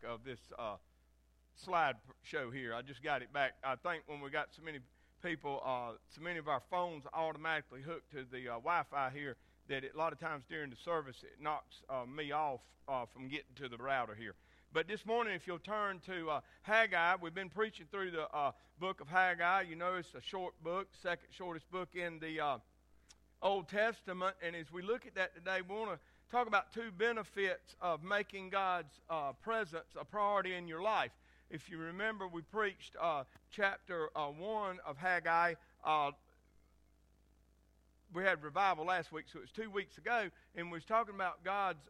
of this slide show here. I just got it back. I think when we got so many people, so many of our phones automatically hooked to the Wi-Fi here, that a lot of times during the service it knocks me off from getting to the router here. But this morning, if you'll turn to Haggai, we've been preaching through the book of Haggai. You know, it's a short book, second shortest book in the Old Testament. And as we look at that today, we want to talk about two benefits of making God's presence a priority in your life. If you remember, we preached chapter 1 of Haggai. We had revival last week, so it was 2 weeks ago, and we was talking about God's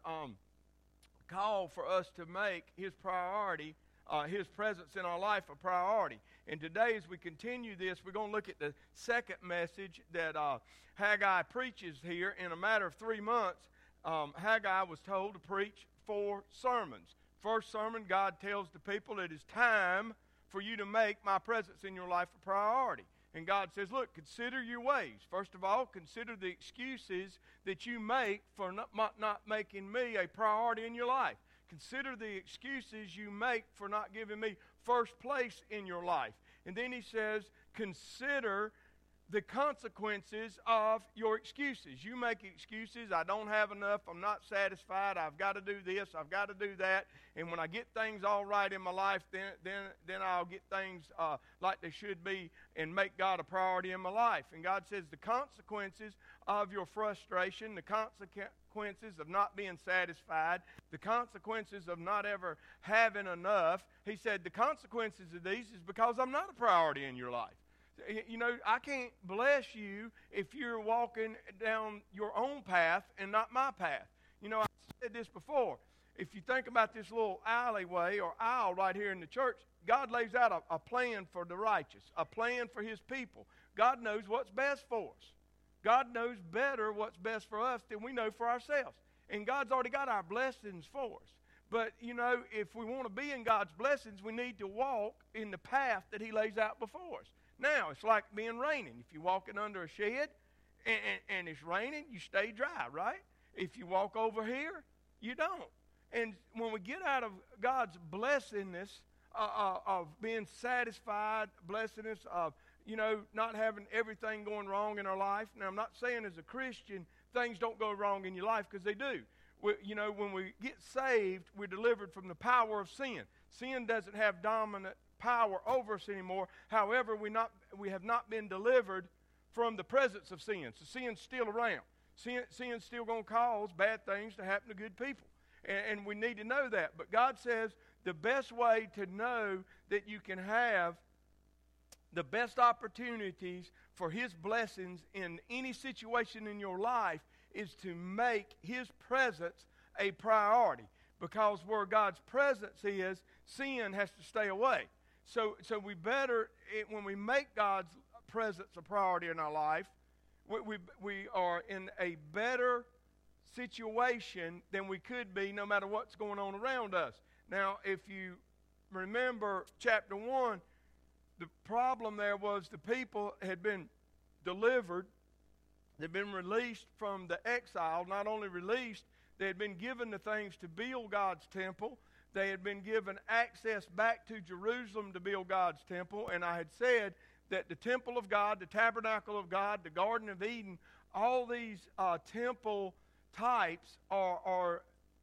call for us to make His priority, His presence in our life a priority. And today, as we continue this, we're going to look at the second message that Haggai preaches here. In a matter of 3 months, Haggai was told to preach 4 sermons. First sermon, God tells the people it is time for you to make my presence in your life a priority. And God says, look, consider your ways. First of all, consider the excuses that you make for not making me a priority in your life. Consider the excuses you make for not giving me first place in your life. And then he says, consider the consequences of your excuses. You make excuses. I don't have enough. I'm not satisfied. I've got to do this. I've got to do that. And when I get things all right in my life, then I'll get things like they should be and make God a priority in my life. And God says the consequences of your frustration, the consequences of not being satisfied, the consequences of not ever having enough, He said the consequences of these is because I'm not a priority in your life. You know, I can't bless you if you're walking down your own path and not my path. You know, I said this before. If you think about this little alleyway or aisle right here in the church, God lays out a plan for the righteous, a plan for His people. God knows what's best for us. God knows better what's best for us than we know for ourselves. And God's already got our blessings for us. But, you know, if we want to be in God's blessings, we need to walk in the path that He lays out before us. Now, it's like being raining. If you're walking under a shed and it's raining, you stay dry, right? If you walk over here, you don't. And when we get out of God's blessedness of being satisfied, blessedness of, you know, not having everything going wrong in our life. Now, I'm not saying as a Christian things don't go wrong in your life, because they do. You know, when we get saved, we're delivered from the power of sin. Sin doesn't have dominant power over us anymore. However, we have not been delivered from the presence of sin. So sin's still around. Sin's still going to cause bad things to happen to good people. And we need to know that. But God says the best way to know that you can have the best opportunities for His blessings in any situation in your life is to make His presence a priority. Because where God's presence is, sin has to stay away. So we better, when we make God's presence a priority in our life, we are in a better situation than we could be no matter what's going on around us. Now, if you remember chapter 1, the problem there was the people had been delivered. They'd been released from the exile. Not only released, they had been given the things to build God's temple. They had been given access back to Jerusalem to build God's temple. And I had said that the temple of God, the tabernacle of God, the Garden of Eden, all these temple types are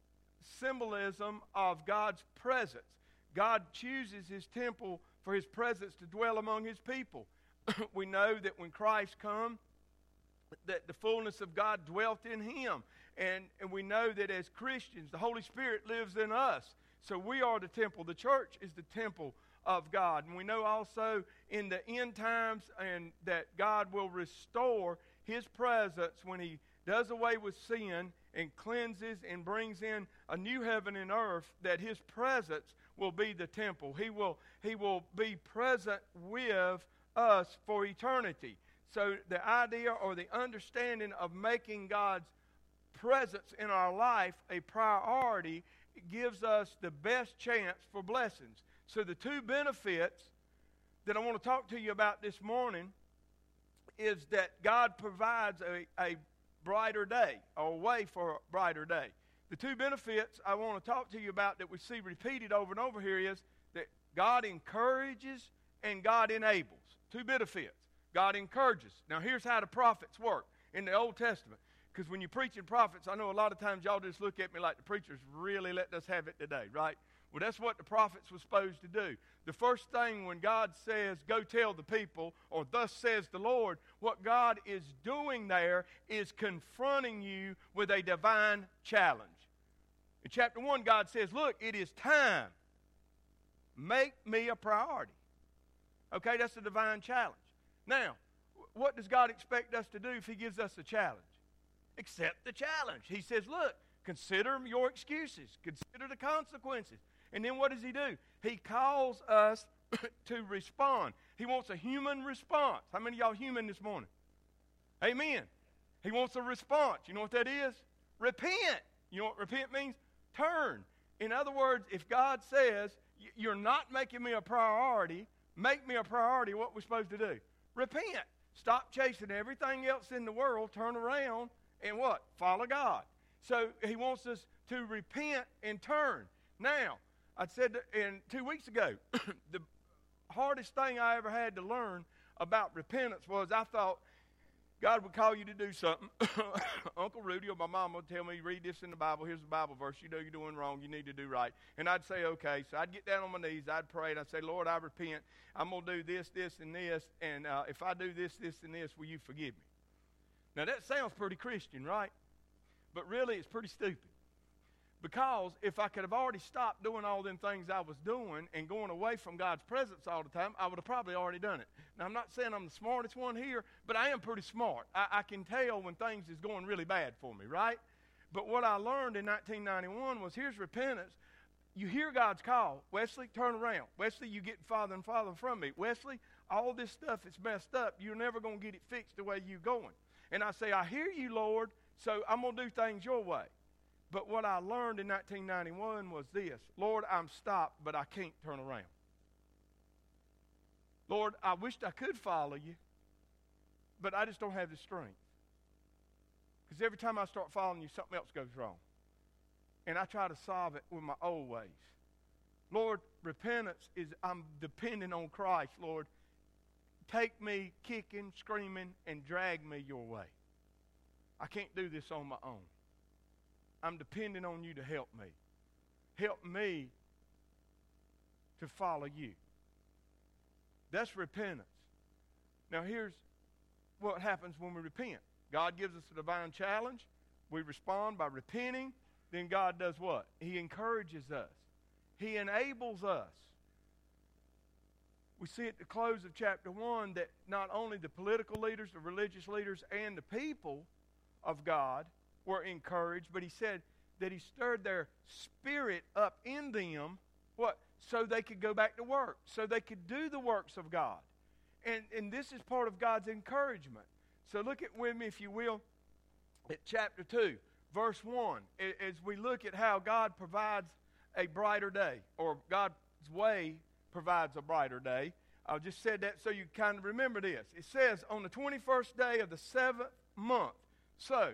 symbolism of God's presence. God chooses His temple for His presence to dwell among His people. We know that when Christ come, that the fullness of God dwelt in Him. And we know that as Christians, the Holy Spirit lives in us. So we are the temple. The church is the temple of God. And we know also in the end times and that God will restore His presence when He does away with sin and cleanses and brings in a new heaven and earth, that His presence will be the temple. He will be present with us for eternity. So the idea or the understanding of making God's presence in our life a priority gives us the best chance for blessings. So the two benefits that I want to talk to you about this morning is that God provides a brighter day, or a way for a brighter day. The two benefits I want to talk to you about that we see repeated over and over here is that God encourages and God enables. Two benefits. God encourages. Now here's how the prophets work in the Old Testament. Because when you're preaching prophets, I know a lot of times y'all just look at me like the preachers really letting us have it today, right? Well, that's what the prophets were supposed to do. The first thing when God says, go tell the people, or thus says the Lord, what God is doing there is confronting you with a divine challenge. In chapter 1, God says, look, it is time. Make me a priority. Okay, that's a divine challenge. Now, what does God expect us to do if he gives us a challenge? Accept the challenge. He says, look, consider your excuses. Consider the consequences. And then what does he do? He calls us to respond. He wants a human response. How many of y'all human this morning? Amen. He wants a response. You know what that is? Repent. You know what repent means? Turn. In other words, if God says, you're not making me a priority, make me a priority, what we're supposed to do? Repent. Stop chasing everything else in the world, turn around, and what? Follow God. So he wants us to repent and turn. Now, I said 2 weeks ago, the hardest thing I ever had to learn about repentance was I thought God would call you to do something. Uncle Rudy or my mom would tell me, read this in the Bible. Here's the Bible verse. You know you're doing wrong. You need to do right. And I'd say, okay. So I'd get down on my knees. I'd pray. And I'd say, Lord, I repent. I'm going to do this, this, and this. And if I do this, this, and this, will you forgive me? Now, that sounds pretty Christian, right? But really, it's pretty stupid. Because if I could have already stopped doing all them things I was doing and going away from God's presence all the time, I would have probably already done it. Now, I'm not saying I'm the smartest one here, but I am pretty smart. I can tell when things is going really bad for me, right? But what I learned in 1991 was here's repentance. You hear God's call. Wesley, turn around. Wesley, you're getting farther and farther from me. Wesley, all this stuff is messed up. You're never going to get it fixed the way you're going. And I say, I hear you, Lord, so I'm going to do things your way. But what I learned in 1991 was this. Lord, I'm stopped, but I can't turn around. Lord, I wished I could follow you, but I just don't have the strength. Because every time I start following you, something else goes wrong. And I try to solve it with my old ways. Lord, repentance is I'm depending on Christ, Lord. Take me kicking, screaming, and drag me your way. I can't do this on my own. I'm depending on you to help me. Help me to follow you. That's repentance. Now here's what happens when we repent. God gives us a divine challenge. We respond by repenting. Then God does what? He encourages us. He enables us. We see at the close of chapter 1 that not only the political leaders, the religious leaders, and the people of God were encouraged, but he said that he stirred their spirit up in them, what? So they could go back to work, so they could do the works of God. And this is part of God's encouragement. So look at with me, if you will, at chapter 2, verse 1, as we look at how God provides a brighter day, or God's way provides a brighter day. I just said that so you kind of remember this. It says, on the 21st day of the 7th month. So,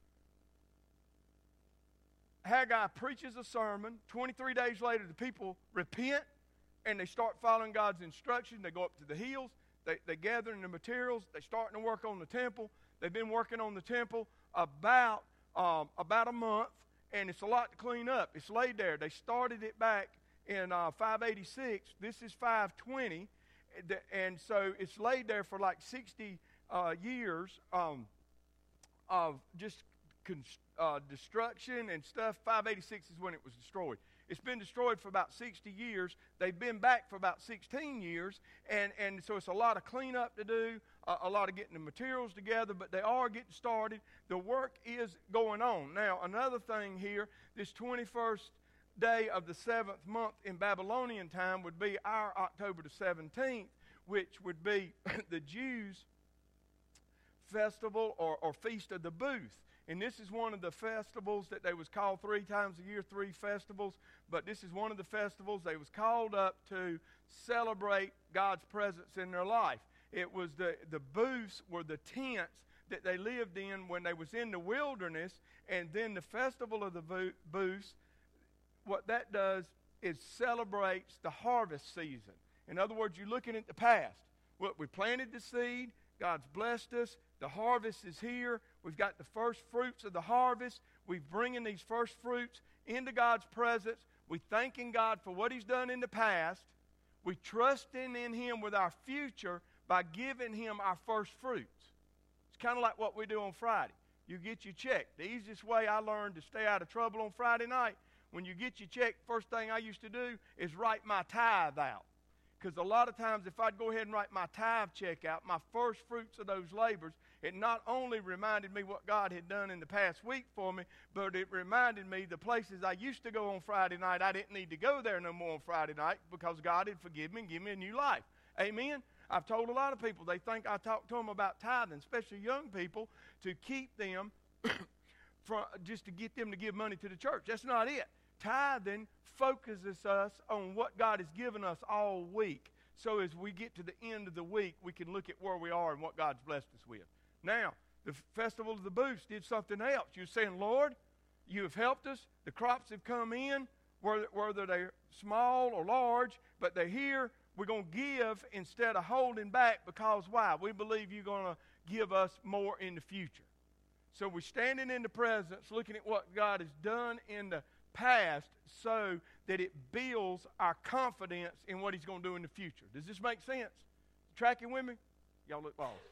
Haggai preaches a sermon. 23 days later, the people repent, and they start following God's instruction. They go up to the hills. They gather in the materials. They're starting to work on the temple. They've been working on the temple about a month, and it's a lot to clean up. It's laid there. They started it back in 586. This is 520, and so it's laid there for like 60 years of just destruction and stuff. 586 is when it was destroyed. It's been destroyed for about 60 years. They've been back for about 16 years, and so it's a lot of cleanup to do, a lot of getting the materials together, but they are getting started. The work is going on. Now, another thing here, this 21st day of the 7th month in Babylonian time would be our October the 17th, which would be the Jews' festival or Feast of the Booth. And this is one of the festivals that they was called 3 times a year, 3 festivals. But this is one of the festivals they was called up to celebrate God's presence in their life. It was the booths were the tents that they lived in when they was in the wilderness, and then the festival of the booths, what that does is celebrates the harvest season. In other words, you're looking at the past. Well, we planted the seed. God's blessed us. The harvest is here. We've got the first fruits of the harvest. We're bringing these first fruits into God's presence. We're thanking God for what He's done in the past. We're trusting in Him with our future by giving Him our first fruits. It's kind of like what we do on Friday. You get your check. The easiest way I learned to stay out of trouble on Friday night, when you get your check, first thing I used to do is write my tithe out. Because a lot of times if I'd go ahead and write my tithe check out, my first fruits of those labors, it not only reminded me what God had done in the past week for me, but it reminded me the places I used to go on Friday night, I didn't need to go there no more on Friday night because God had forgiven me and given me a new life. Amen? I've told a lot of people, they think I talk to them about tithing, especially young people, to keep them, just to get them to give money to the church. That's not it. Tithing focuses us on what God has given us all week. So as we get to the end of the week, we can look at where we are and what God's blessed us with. Now, the Festival of the Booths did something else. You're saying, Lord, you have helped us. The crops have come in, whether they're small or large, but they're here. We're going to give instead of holding back because why? We believe you're going to give us more in the future. So we're standing in the presence, looking at what God has done in the past so that it builds our confidence in what He's going to do in the future. Does this make sense? Tracking with me? Y'all look lost.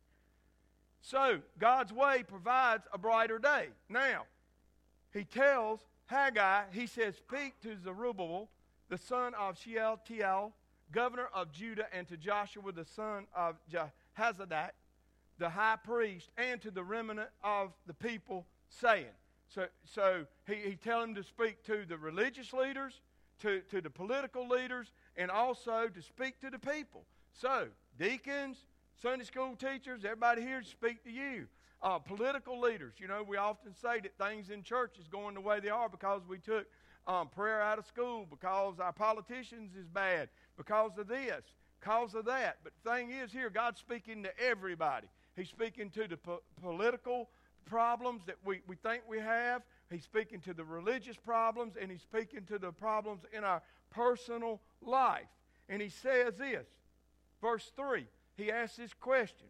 So, God's way provides a brighter day. Now, He tells Haggai, He says, speak to Zerubbabel, the son of Shealtiel, governor of Judah, and to Joshua, the son of Jehozadak, the high priest, and to the remnant of the people, saying. So he tell him to speak to the religious leaders, to the political leaders, and also to speak to the people. So, deacons, Sunday school teachers, everybody here to speak to you. Political leaders, you know, we often say that things in church is going the way they are because we took prayer out of school, because our politicians is bad, because of this, because of that. But the thing is here, God's speaking to everybody. He's speaking to the political problems that we think we have. He's speaking to the religious problems, and He's speaking to the problems in our personal life. And He says this, verse 3, He asks this question.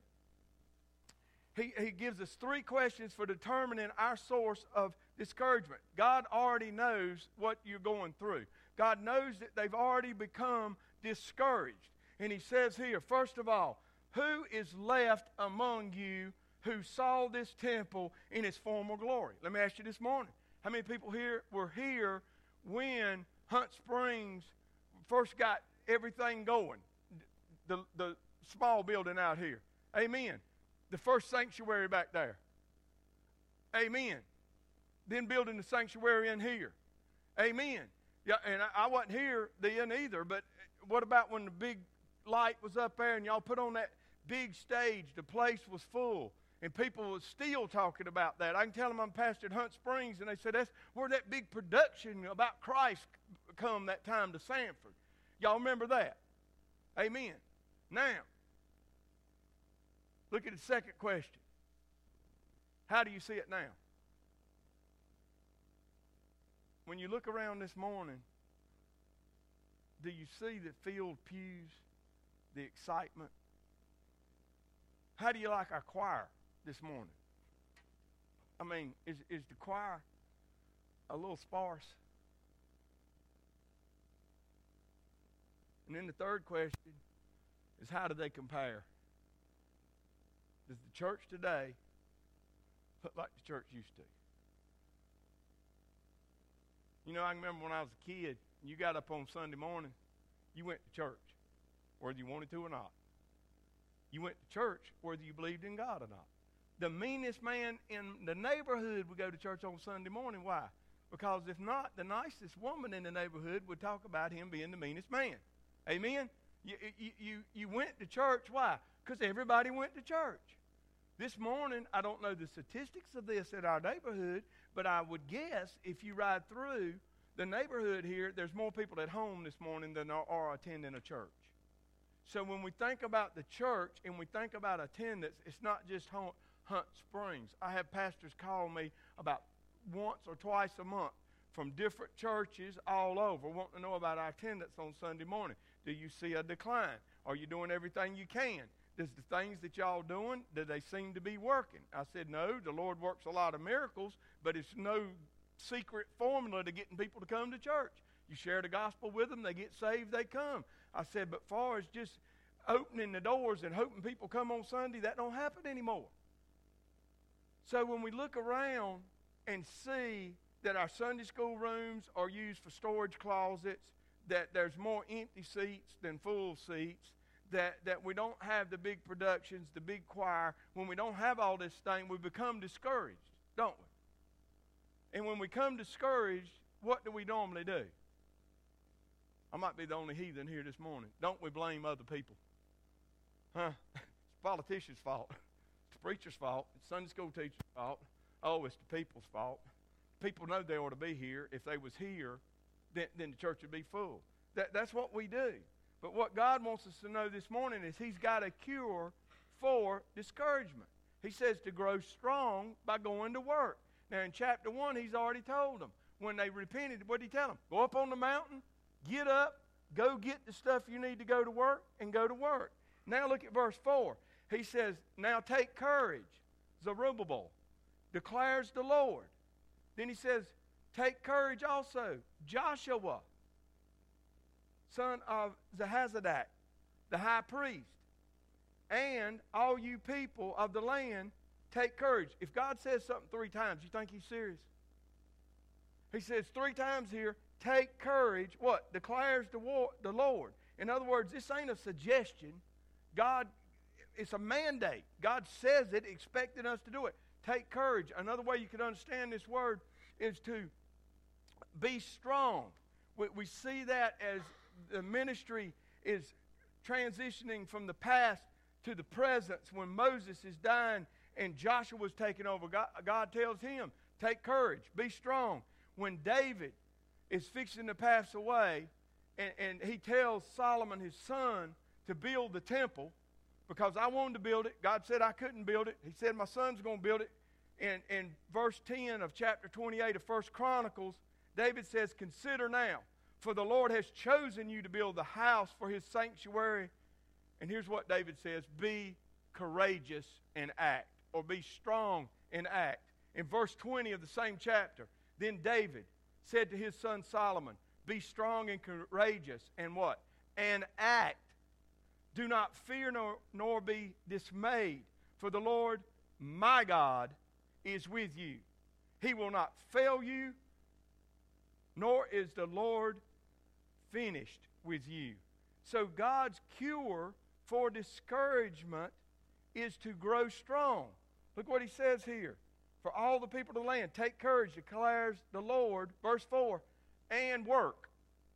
He gives us 3 questions for determining our source of discouragement. God already knows what you're going through. God knows that they've already become discouraged. And He says here, first of all, who is left among you who saw this temple in its former glory? Let me ask you this morning. How many people here were here when Hunt Springs first got everything going? The small building out here. Amen. The first sanctuary back there. Amen. Then building the sanctuary in here. Amen. Yeah, and I wasn't here then either, but what about when the big light was up there and y'all put on that big stage, the place was full, and people were still talking about that. I can tell them I'm pastor at Hunt Springs, and they said that's where that big production about Christ come that time to Sanford. Y'all remember that? Amen. Now, look at the second question. How do you see it now? When you look around this morning, do you see the filled pews, the excitement? How do you like our choir this morning? I mean, is the choir a little sparse? And then the third question is, how do they compare? Does the church today look like the church used to? You know, I can remember when I was a kid, you got up on Sunday morning, you went to church, whether you wanted to or not. You went to church whether you believed in God or not. The meanest man in the neighborhood would go to church on Sunday morning. Why? Because if not, the nicest woman in the neighborhood would talk about him being the meanest man. Amen? You went to church. Why? Because everybody went to church. This morning, I don't know the statistics of this in our neighborhood, but I would guess if you ride through the neighborhood here, there's more people at home this morning than there are attending a church. So when we think about the church and we think about attendance, it's not just Hunt Springs. I have pastors call me about once or twice a month from different churches all over wanting to know about our attendance on Sunday morning. Do you see a decline? Are you doing everything you can? Does the things that y'all doing, do they seem to be working? I said, no, the Lord works a lot of miracles, but it's no secret formula to getting people to come to church. You share the gospel with them, they get saved, they come. I said, but far as just opening the doors and hoping people come on Sunday, that don't happen anymore. So when we look around and see that our Sunday school rooms are used for storage closets, that there's more empty seats than full seats, that we don't have the big productions, the big choir, when we don't have all this thing, we become discouraged, don't we? And when we come discouraged, what do we normally do? I might be the only heathen here this morning. Don't we blame other people? Huh? It's the politician's fault. It's the preacher's fault. It's the Sunday school teacher's fault. Oh, it's the people's fault. People know they ought to be here. If they was here, then the church would be full. That's what we do. But what God wants us to know this morning is He's got a cure for discouragement. He says to grow strong by going to work. Now in chapter 1, He's already told them. When they repented, what did He tell them? Go up on the mountain, get up, go get the stuff you need to go to work, and go to work. Now look at verse 4. He says, now take courage, Zerubbabel, declares the Lord. Then He says, take courage also, Joshua, son of Jehozadak, the high priest, and all you people of the land, take courage. If God says something 3 times, you think He's serious? He says 3 times here, take courage. What? Declares the Lord. In other words, this ain't a suggestion. God, it's a mandate. God says it, expecting us to do it. Take courage. Another way you could understand this word is to be strong. We see that as the ministry is transitioning from the past to the present. When Moses is dying and Joshua was taking over, God tells him, take courage, be strong. When David is fixing to pass away, and he tells Solomon, his son, to build the temple, because I wanted to build it. God said I couldn't build it. He said my son's going to build it. In verse 10 of chapter 28 of 1 Chronicles, David says, consider now, for the Lord has chosen you to build the house for His sanctuary. And here's what David says, be courageous and act, or be strong and act. In verse 20 of the same chapter, then David said to his son Solomon, be strong and courageous, and what? And act. Do not fear nor be dismayed, for the Lord my God is with you. He will not fail you, nor is the Lord finished with you. So God's cure for discouragement is to grow strong. Look what He says here. For all the people of the land, take courage, declares the Lord. Verse 4, and work.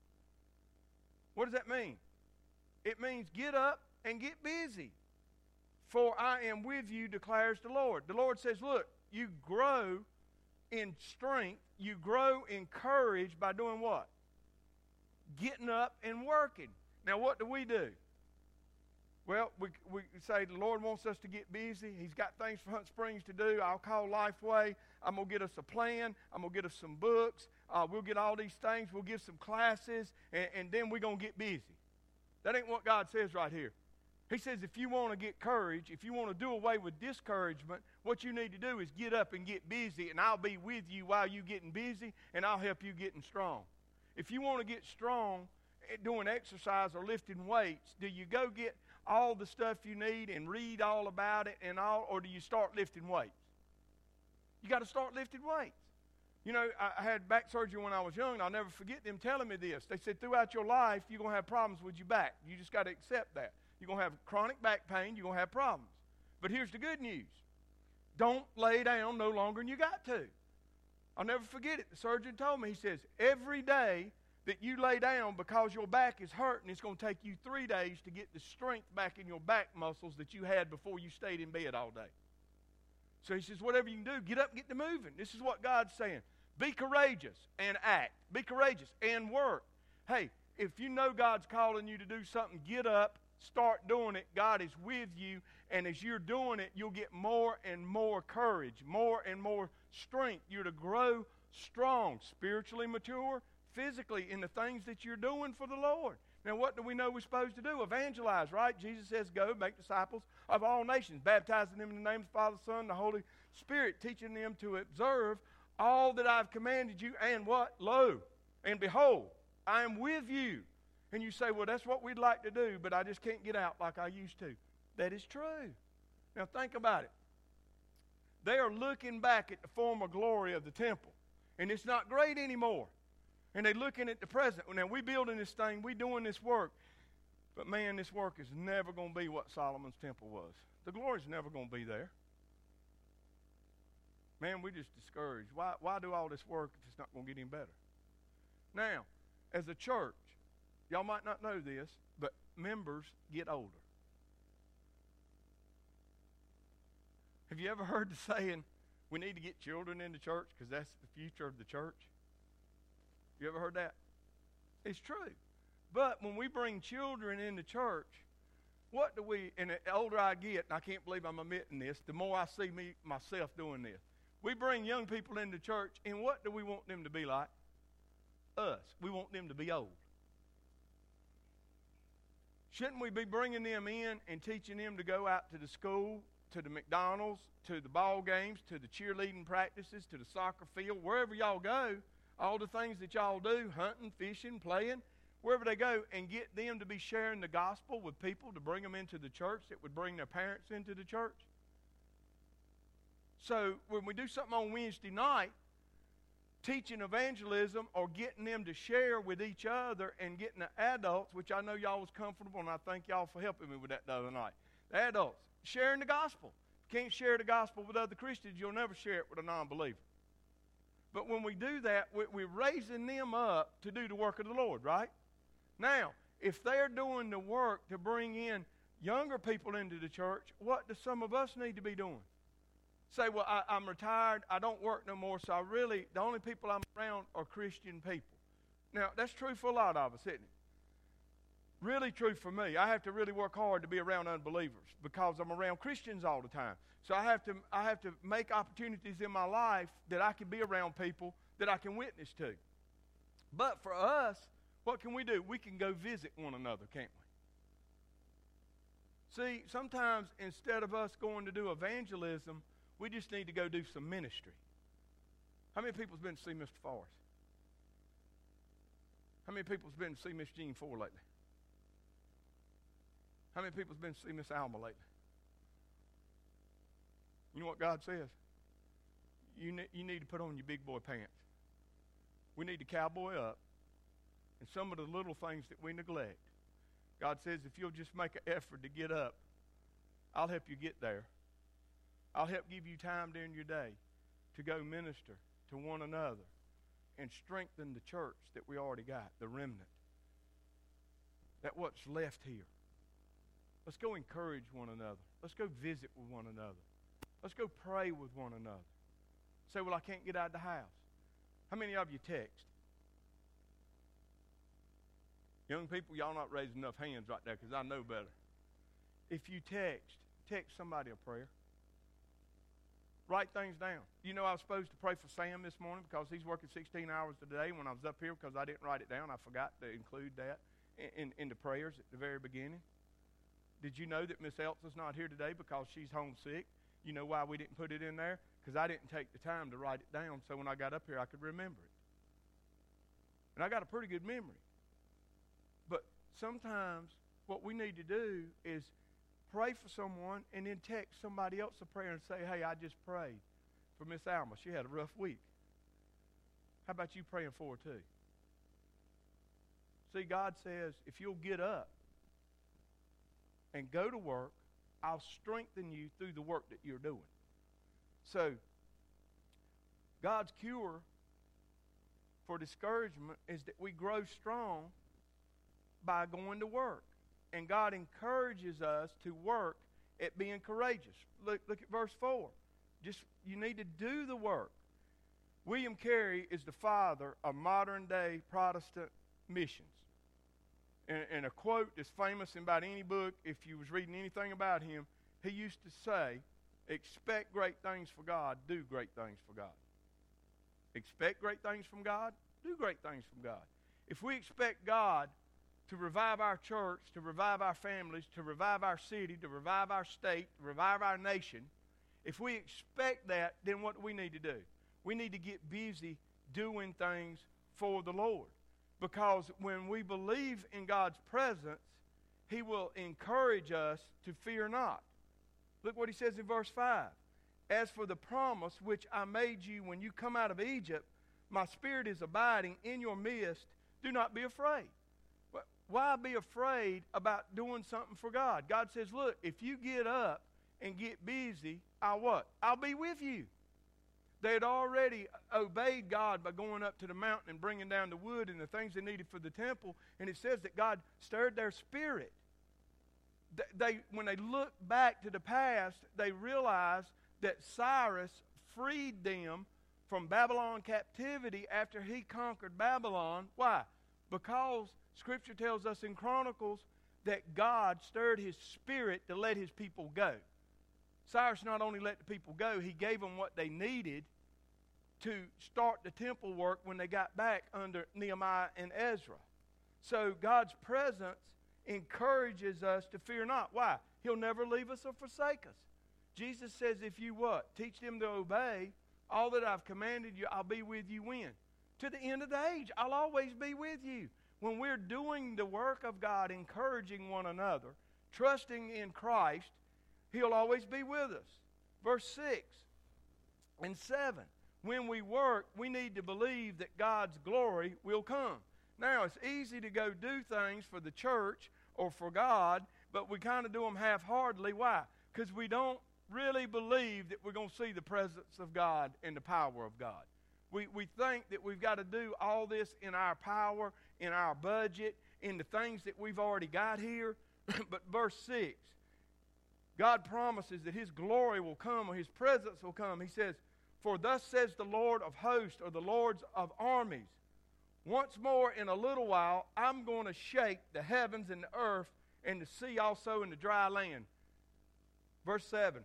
What does that mean? It means get up and get busy. For I am with you, declares the Lord. The Lord says, look, you grow in strength, you grow in courage by doing what? Getting up and working. Now what do? Well, we say the Lord wants us to get busy. He's got things for Hunt Springs to do. I'll call Lifeway. I'm going to get us a plan. I'm going to get us some books. We'll get all these things. We'll give some classes, and then we're going to get busy. That ain't what God says right here. He says if you want to get courage, if you want to do away with discouragement, what you need to do is get up and get busy, and I'll be with you while you're getting busy, and I'll help you getting strong. If you want to get strong doing exercise or lifting weights, do you go get all the stuff you need and read all about it and all, or do you start lifting weights? You got to start lifting weights. You know, I had back surgery when I was young, and I'll never forget them telling me this. They said throughout your life, you're going to have problems with your back. You just got to accept that. You're going to have chronic back pain. You're going to have problems. But here's the good news. Don't lay down no longer than you got to. I'll never forget it. The surgeon told me, he says, every day that you lay down because your back is hurting, it's going to take you 3 days to get the strength back in your back muscles that you had before you stayed in bed all day. So he says, whatever you can do, get up and get to moving. This is what God's saying. Be courageous and act. Be courageous and work. Hey, if you know God's calling you to do something, get up, start doing it, God is with you. And as you're doing it, you'll get more and more courage, more and more strength. You're to grow strong, spiritually mature, physically in the things that you're doing for the Lord. Now, what do we know we're supposed to do? Evangelize, right? Jesus says, go, make disciples of all nations, baptizing them in the name of the Father, the Son, and the Holy Spirit, teaching them to observe all that I've commanded you, and what? Lo, and behold, I am with you. And you say, well, that's what we'd like to do, but I just can't get out like I used to. That is true. Now, think about it. They are looking back at the former glory of the temple, and it's not great anymore. And they're looking at the present. Now, we building this thing, we doing this work. But, man, this work is never going to be what Solomon's temple was. The glory's never going to be there. Man, we're just discouraged. Why do all this work if it's not going to get any better? Now, as a church, y'all might not know this, but members get older. Have you ever heard the saying, we need to get children into church because that's the future of the church? You ever heard that? It's true. But when we bring children into church, what do we, and the older I get, and I can't believe I'm admitting this, the more I see myself doing this. We bring young people into church, and what do we want them to be like? Us. We want them to be old. Shouldn't we be bringing them in and teaching them to go out to the school, to the McDonald's, to the ball games, to the cheerleading practices, to the soccer field, wherever y'all go, all the things that y'all do, hunting, fishing, playing, wherever they go, and get them to be sharing the gospel with people to bring them into the church that would bring their parents into the church? So when we do something on Wednesday night, teaching evangelism or getting them to share with each other and getting the adults, which I know y'all was comfortable, and I thank y'all for helping me with that the other night. The adults, sharing the gospel. If you can't share the gospel with other Christians, you'll never share it with a non-believer. But when we do that, we're raising them up to do the work of the Lord, right? Now, if they're doing the work to bring in younger people into the church, what do some of us need to be doing? Say, well, I'm retired, I don't work no more, so the only people I'm around are Christian people. Now, that's true for a lot of us, isn't it? Really true for me. I have to really work hard to be around unbelievers because I'm around Christians all the time. So I have to make opportunities in my life that I can be around people that I can witness to. But for us, what can we do? We can go visit one another, can't we? See, sometimes instead of us going to do evangelism, we just need to go do some ministry. How many people's been to see Mr. Forrest? How many people's been to see Miss Jean Ford lately? How many people's been to see Miss Alma lately? You know what God says? You need to put on your big boy pants. We need to cowboy up. And some of the little things that we neglect, God says, if you'll just make an effort to get up, I'll help you get there. I'll help give you time during your day to go minister to one another and strengthen the church that we already got, the remnant. That what's left here. Let's go encourage one another. Let's go visit with one another. Let's go pray with one another. Say, well, I can't get out of the house. How many of you text? Young people, y'all not raising enough hands right there because I know better. If you text somebody a prayer. Write things down. You know I was supposed to pray for Sam this morning because he's working 16 hours a day. When I was up here, because I didn't write it down, I forgot to include that in the prayers at the very beginning. Did you know that Miss Elsa's not here today because she's homesick? You know why we didn't put it in there? Because I didn't take the time to write it down so when I got up here I could remember it. And I got a pretty good memory. But sometimes what we need to do is pray for someone and then text somebody else a prayer and say, hey, I just prayed for Miss Alma. She had a rough week. How about you praying for her too? See, God says, if you'll get up and go to work, I'll strengthen you through the work that you're doing. So, God's cure for discouragement is that we grow strong by going to work. And God encourages us to work at being courageous. Look at verse 4. You need to do the work. William Carey is the father of modern-day Protestant missions. And a quote that's famous in about any book, if you was reading anything about him, he used to say, expect great things for God, do great things for God. Expect great things from God, do great things from God. If we expect God to revive our church, to revive our families, to revive our city, to revive our state, to revive our nation, if we expect that, then what do we need to do? We need to get busy doing things for the Lord. Because when we believe in God's presence, He will encourage us to fear not. Look what He says in verse 5. As for the promise which I made you when you come out of Egypt, my Spirit is abiding in your midst. Do not be afraid. Why be afraid about doing something for God? God says, look, if you get up and get busy, I'll what? I'll be with you. They had already obeyed God by going up to the mountain and bringing down the wood and the things they needed for the temple. And it says that God stirred their spirit. When they look back to the past, they realized that Cyrus freed them from Babylon captivity after he conquered Babylon. Why? Because Scripture tells us in Chronicles that God stirred His spirit to let His people go. Cyrus not only let the people go, he gave them what they needed to start the temple work when they got back under Nehemiah and Ezra. So God's presence encourages us to fear not. Why? He'll never leave us or forsake us. Jesus says, if you what? Teach them to obey all that I've commanded you, I'll be with you when? To the end of the age. I'll always be with you. When we're doing the work of God, encouraging one another, trusting in Christ, He'll always be with us. Verse 6 and 7. When we work, we need to believe that God's glory will come. Now, it's easy to go do things for the church or for God, but we kind of do them half-heartedly. Why? Because we don't really believe that we're going to see the presence of God and the power of God. We think that we've got to do all this in our power, in our budget, in the things that we've already got here. But verse 6, God promises that His glory will come or His presence will come. He says, for thus says the Lord of hosts, or the Lords of armies, once more in a little while I'm going to shake the heavens and the earth and the sea also and the dry land. Verse 7,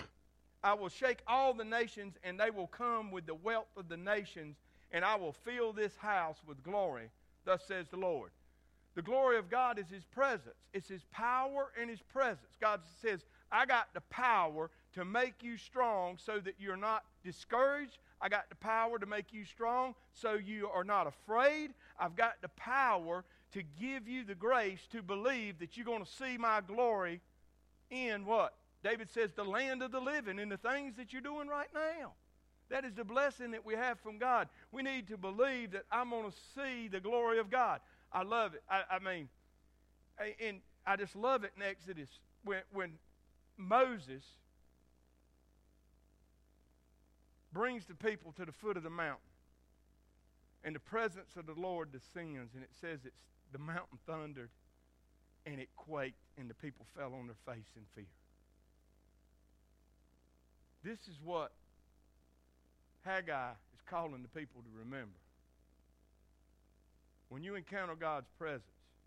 I will shake all the nations, and they will come with the wealth of the nations, and I will fill this house with glory. Thus says the Lord. The glory of God is His presence. It's His power and His presence. God says, I got the power to make you strong so that you're not discouraged. I got the power to make you strong so you are not afraid. I've got the power to give you the grace to believe that you're going to see my glory in what? David says, the land of the living, in the things that you're doing right now. That is the blessing that we have from God. We need to believe that I'm going to see the glory of God. I love it. And I just love it in Exodus when Moses brings the people to the foot of the mountain, and the presence of the Lord descends, and it says the mountain thundered, and it quaked, and the people fell on their face in fear. This is what Haggai is calling the people to remember. When you encounter God's presence,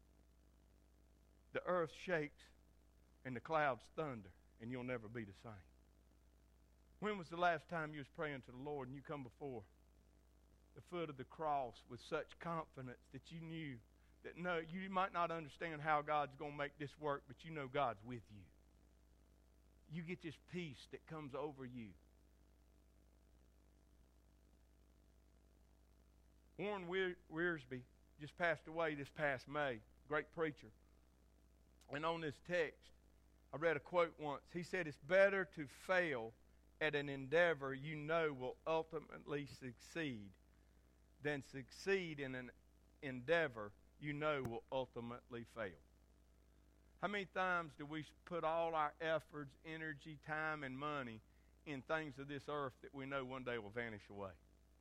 the earth shakes and the clouds thunder, and you'll never be the same. When was the last time you was praying to the Lord and you come before the foot of the cross with such confidence that you knew that, no, you might not understand how God's going to make this work, but you know God's with you. You get this peace that comes over you. Warren Wiersbe just passed away this past May, great preacher. And on this text, I read a quote once. He said, it's better to fail at an endeavor you know will ultimately succeed than succeed in an endeavor you know will ultimately fail. How many times do we put all our efforts, energy, time, and money in things of this earth that we know one day will vanish away?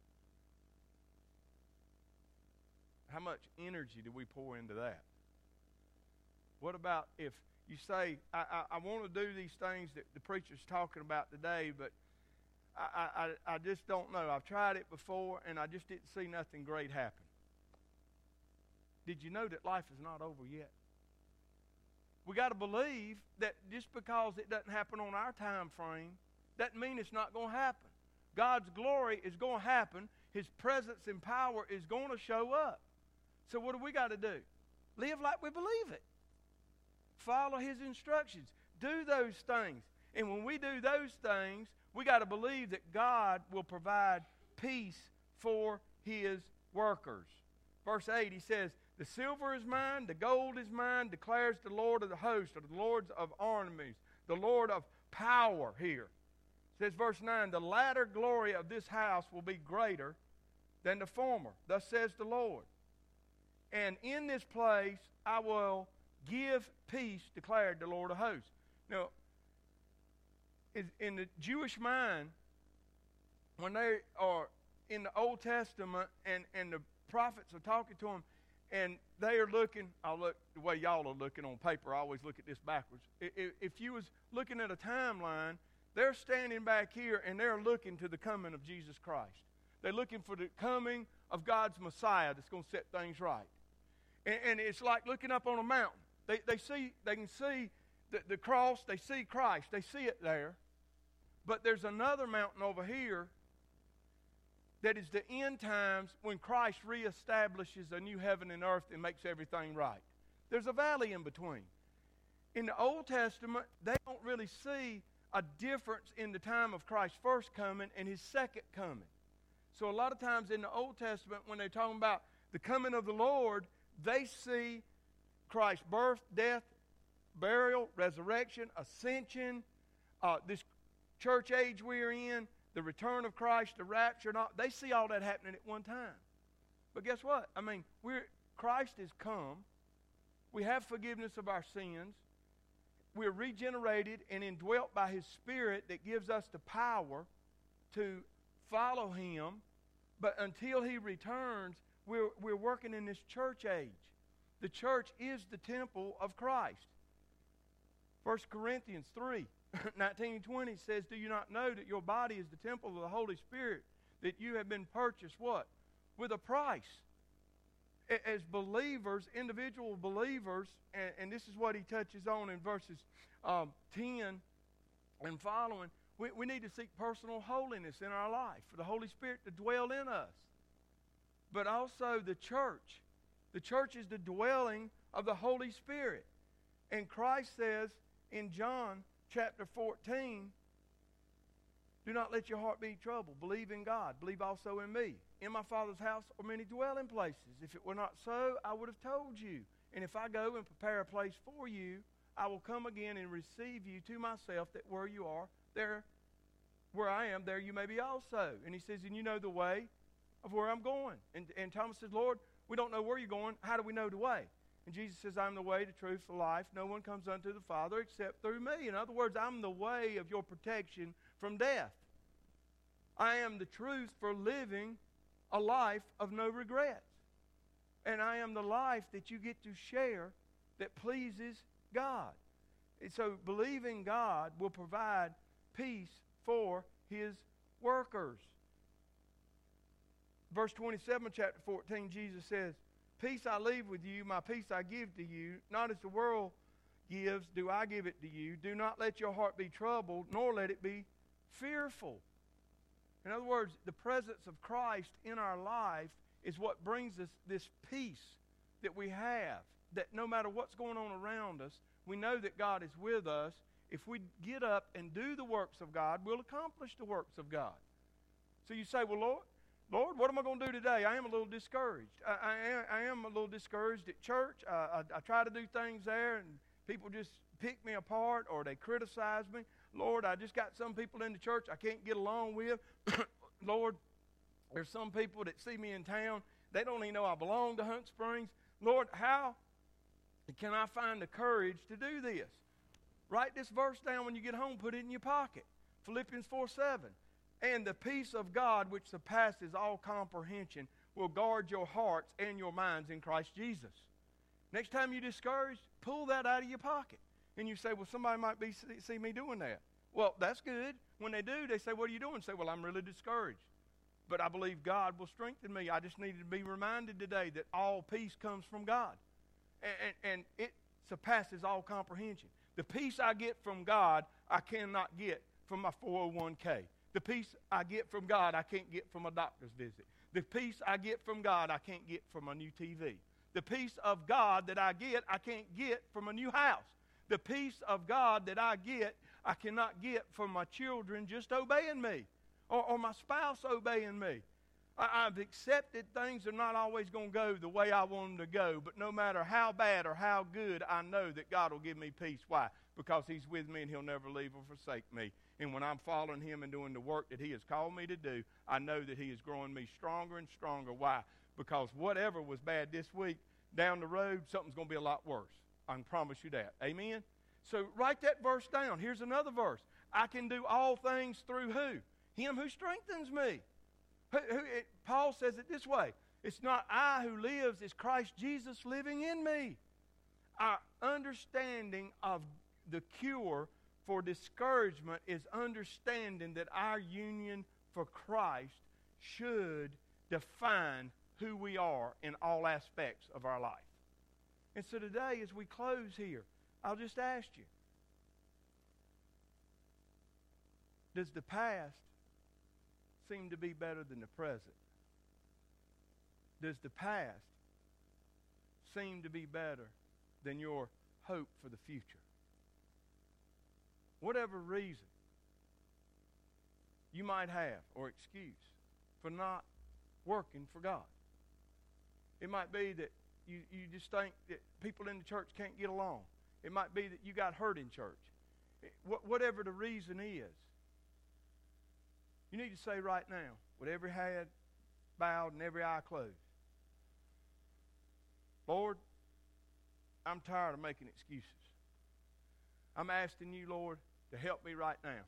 How much energy do we pour into that? What about if you say, I want to do these things that the preacher's talking about today, but I just don't know. I've tried it before, and I just didn't see nothing great happen. did you know that life is not over yet? We got to believe that just because it doesn't happen on our time frame, doesn't mean it's not going to happen. God's glory is going to happen. His presence and power is going to show up. So what do we got to do? Live like we believe it. Follow His instructions. Do those things. And when we do those things, we got to believe that God will provide peace for His workers. Verse 8, he says, the silver is mine, the gold is mine, declares the Lord of the host, or the Lord of armies, the Lord of power here. It says verse 9, the latter glory of this house will be greater than the former. Thus says the Lord. And in this place I will give peace, declared the Lord of hosts. Now, in the Jewish mind, when they are in the Old Testament and the prophets are talking to them, and they are looking, I'll look the way y'all are looking on paper. I always look at this backwards. If you was looking at a timeline, they're standing back here and they're looking to the coming of Jesus Christ. They're looking for the coming of God's Messiah that's going to set things right. And it's like looking up on a mountain. They can see the cross, they see Christ, they see it there. But there's another mountain over here that is the end times when Christ reestablishes a new heaven and earth and makes everything right. There's a valley in between. In the Old Testament, they don't really see a difference in the time of Christ's first coming and His second coming. So a lot of times in the Old Testament, when they're talking about the coming of the Lord, they see Christ's birth, death, burial, resurrection, ascension, this church age we're in, the return of Christ, the rapture, they see all that happening at one time. But guess what? I mean, Christ has come. We have forgiveness of our sins. We're regenerated and indwelt by His Spirit that gives us the power to follow Him. But until He returns, we're working in this church age. The church is the temple of Christ. 1 Corinthians 3. 19 and 20 says, do you not know that your body is the temple of the Holy Spirit, that you have been purchased, what? With a price. As believers, individual believers, and this is what he touches on in verses 10 and following, we need to seek personal holiness in our life, for the Holy Spirit to dwell in us. But also the church. The church is the dwelling of the Holy Spirit. And Christ says in John chapter 14, do not let your heart be troubled. Believe in God. Believe also in me. In my Father's house are many dwelling places. If it were not so, I would have told you. And if I go and prepare a place for you, I will come again and receive you to myself, that where you are, there where I am, there you may be also. And he says, and you know the way of where I'm going. And Thomas says, Lord, we don't know where you're going. How do we know the way? And Jesus says, I'm the way, the truth, the life. No one comes unto the Father except through me. In other words, I'm the way of your protection from death. I am the truth for living a life of no regrets. And I am the life that you get to share that pleases God. And so believing God will provide peace for His workers. Verse 27, chapter 14, Jesus says, peace I leave with you, my peace I give to you. Not as the world gives, do I give it to you. Do not let your heart be troubled, nor let it be fearful. In other words, the presence of Christ in our life is what brings us this peace that we have. That no matter what's going on around us, we know that God is with us. If we get up and do the works of God, we'll accomplish the works of God. So you say, well, Lord, what am I going to do today? I am a little discouraged. I am a little discouraged at church. I try to do things there, and people just pick me apart or they criticize me. Lord, I just got some people in the church I can't get along with. Lord, there's some people that see me in town. They don't even know I belong to Hunt Springs. Lord, how can I find the courage to do this? Write this verse down when you get home. Put it in your pocket. Philippians 4:7. And the peace of God, which surpasses all comprehension, will guard your hearts and your minds in Christ Jesus. Next time you're discouraged, pull that out of your pocket. And you say, well, somebody might see me doing that. Well, that's good. When they do, they say, what are you doing? Say, well, I'm really discouraged. but I believe God will strengthen me. I just needed to be reminded today that all peace comes from God. And it surpasses all comprehension. The peace I get from God, I cannot get from my 401k. The peace I get from God, I can't get from a doctor's visit. The peace I get from God, I can't get from a new TV. The peace of God that I can't get from a new house. The peace of God that I cannot get from my children just obeying me or my spouse obeying me. I've accepted things are not always going to go the way I want them to go, but no matter how bad or how good, I know that God will give me peace. Why? Because He's with me and He'll never leave or forsake me. And when I'm following Him and doing the work that He has called me to do, I know that He is growing me stronger and stronger. Why? Because whatever was bad this week, down the road, something's going to be a lot worse. I can promise you that. Amen? So write that verse down. Here's another verse. I can do all things through who? Him who strengthens me. Paul says it this way. It's not I who lives, it's Christ Jesus living in me. Our understanding of the cure for discouragement is understanding that our union for Christ should define who we are in all aspects of our life. And so today, as we close here, I'll just ask you, does the past seem to be better than the present? Does the past seem to be better than your hope for the future? Whatever reason you might have or excuse for not working for God. It might be that you just think that people in the church can't get along. It might be that you got hurt in church. Whatever the reason is, you need to say right now, with every head bowed and every eye closed, Lord, I'm tired of making excuses. I'm asking you, Lord, to help me right now.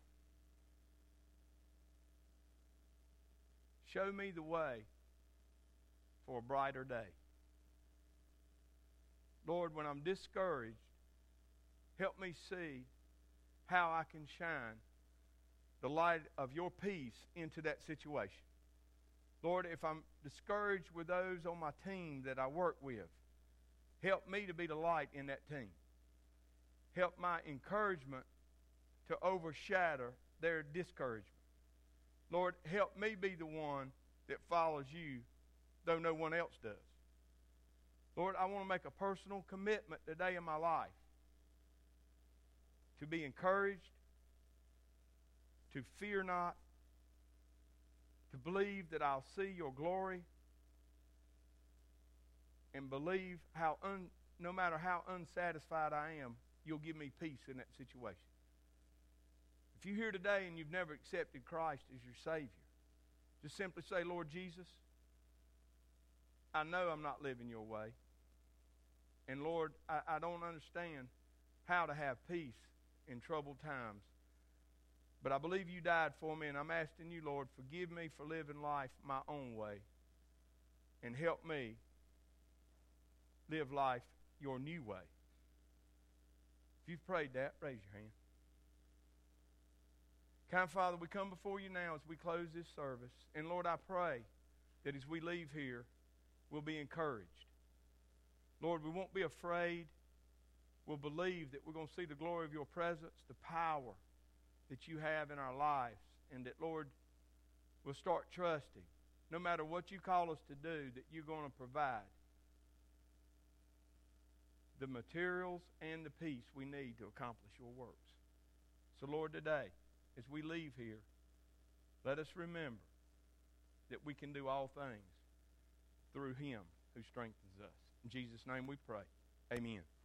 Show me the way for a brighter day. Lord, when I'm discouraged, help me see how I can shine the light of your peace into that situation. Lord, if I'm discouraged with those on my team that I work with, help me to be the light in that team. Help my encouragement to overshadow their discouragement. Lord, help me be the one that follows you, though no one else does. Lord, I want to make a personal commitment today in my life to be encouraged, to fear not, to believe that I'll see your glory, and believe no matter how unsatisfied I am, you'll give me peace in that situation. If you're here today and you've never accepted Christ as your Savior, just simply say, Lord Jesus, I know I'm not living your way. And Lord, I don't understand how to have peace in troubled times. But I believe you died for me, and I'm asking you, Lord, forgive me for living life my own way. And help me live life your new way. If you've prayed that, raise your hand. Kind Father, we come before you now as we close this service. And Lord, I pray that as we leave here, we'll be encouraged. Lord, we won't be afraid. We'll believe that we're going to see the glory of your presence, the power that you have in our lives, and that, Lord, we'll start trusting, no matter what you call us to do, that you're going to provide the materials and the peace we need to accomplish your works. So, Lord, today, as we leave here, let us remember that we can do all things through him who strengthens us. In Jesus' name we pray. Amen.